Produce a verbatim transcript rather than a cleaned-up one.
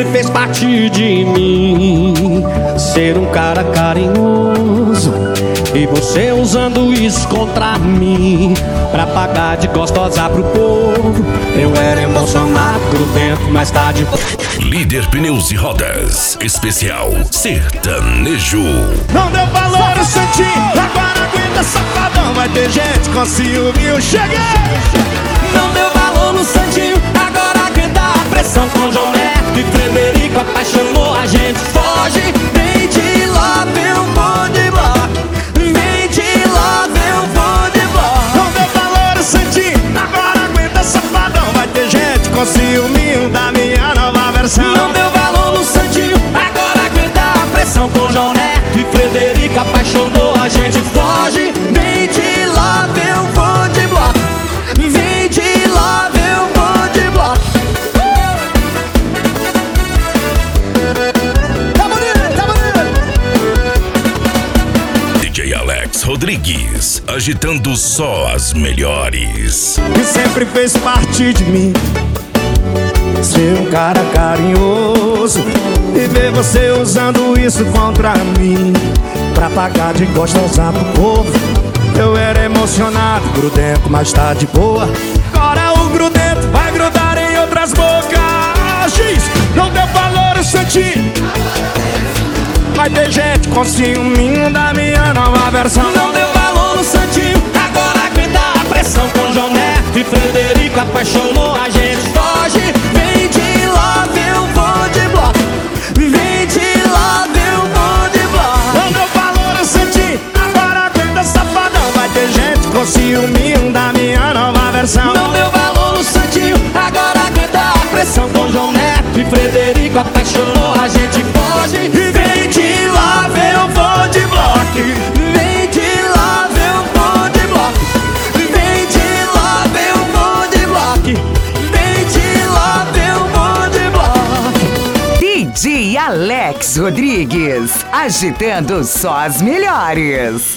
fez parte de mim, ser um cara carinhoso, e você usando isso contra mim, pra pagar de gostosa pro povo. Eu era emocionado, grudento, mas tá de... Líder Pneus e Rodas, especial sertanejo. Não deu valor, eu senti, agora aguenta safadão. Vai ter gente com ciúme, eu cheguei. Não deu valor no Santinho, agora aguenta a pressão. Com João Neto e Frederico apaixonou, a gente foge. Vem de love, eu vou de bloco. Vem de love, eu vou de bloco. Não deu valor, eu senti, agora aguenta safadão. Vai ter gente com ciúme da minha nova versão. Não deu valor no Santinho, agora aguenta a pressão. Com João Neto e Frederico apaixonou, a gente foge. Vem de love, eu vou de bloco. Vem de love, eu vou de bloco. Tá bonito, tá bonito. D J Alex Rodrigues, agitando só as melhores. E sempre fez parte de mim, ser um cara carinhoso, e ver você usando isso contra mim, pra pagar de gostosa pro povo. Eu era emocionado, grudento, mas tá de boa. Agora o grudento vai grudar em outras bocas. Giz, não deu valor, eu senti. Vai ter gente com ciúminho da minha nova versão. Não deu valor no Santinho, agora aguenta a pressão. Com João Neto e Frederico apaixonou, a gente foge. Vem de love, eu vou de bloco. Vem de love, eu vou de bloco. Não deu valor, eu senti, agora aguenta safadão. Vai ter gente com ciúminho da minha nova versão. Não deu valor no Santinho, agora aguenta a pressão. Com João Neto e Frederico apaixonou, a gente foge. E vem de love, eu vou de bloco. Vem de love, eu vou de bloco. Vem de love, eu vou de bloco. Vem de love, eu vou de bloco. D J Alex Rodrigues, agitando só as melhores.